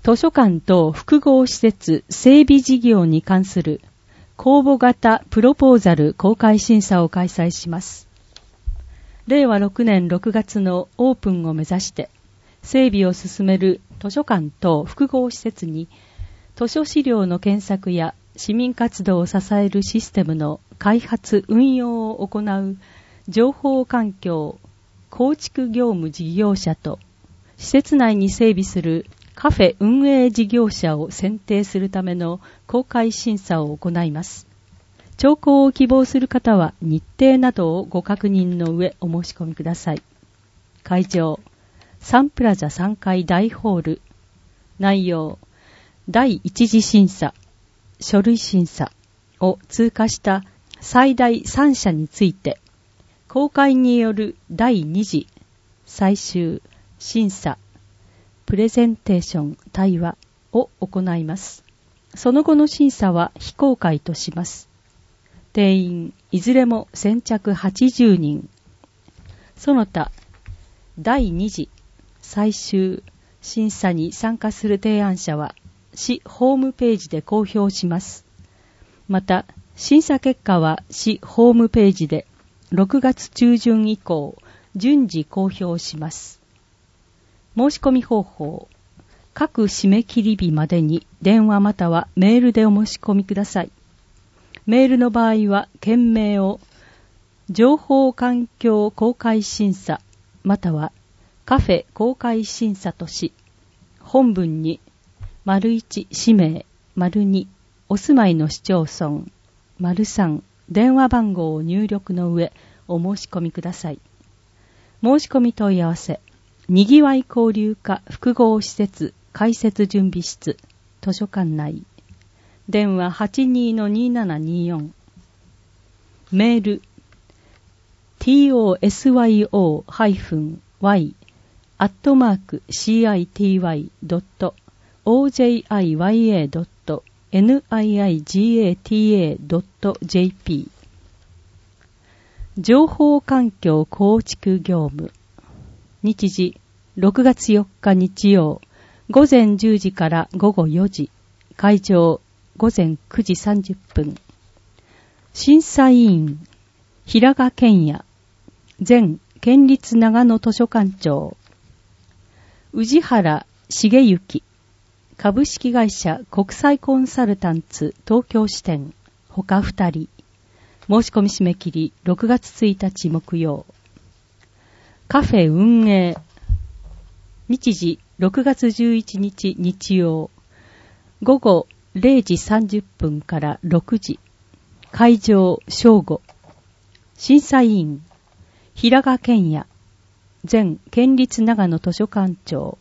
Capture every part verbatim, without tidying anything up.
図書館等複合施設整備事業に関する公募型プロポーザル公開審査を開催します。れいわろくねんろくがつのオープンを目指して整備を進める図書館等複合施設に図書資料の検索や市民活動を支えるシステムの開発運用を行う情報環境構築業務事業者と施設内に整備するカフェ運営事業者を選定するための公開審査を行います。聴講を希望する方は日程などをご確認の上お申し込みください。会場サンプラザさんかい大ホール。内容第一次審査書類審査を通過した最大さんしゃについて公開による第二次最終審査プレゼンテーション対話を行います。その後の審査は非公開とします。定員いずれも先着はちじゅうにん。その他第二次最終審査に参加する提案者は市ホームページで公表します。また、審査結果は市ホームページでろくがつちゅうじゅん以降、順次公表します。申し込み方法。各締め切り日までに電話またはメールでお申し込みください。メールの場合は、件名を情報環境公開審査またはカフェ公開審査とし、本文に丸いち氏名、丸にお住まいの市町村、丸さん電話番号を入力の上お申し込みください。申し込み問い合わせ、にぎわい交流課複合施設開設準備室図書館内、電話 はちにーのにーななにーよん、メール トスヨワイ アットマーク シーアイティーワイ ドット オージェイアイワイエー ドット ニガタ ドット ジェーピー 情報環境構築業務。日時ろくがつよっか日曜午前じゅうじから午後よじ、会場午前くじさんじゅっぷん。審査委員平賀健也前県立長野図書館長、宇治原茂之株式会社国際コンサルタンツ東京支店他ふたり。申し込み締め切りろくがつついたち木曜。カフェ運営日時ろくがつじゅういちにち日曜午後れいじさんじゅっぷんからろくじ、会場正午。審査委員平賀健也前県立長野図書館長、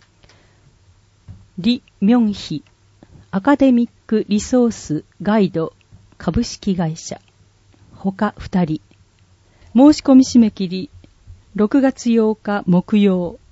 李明妃アカデミックリソースガイド株式会社他ふたり。申し込み締め切りろくがつようか木曜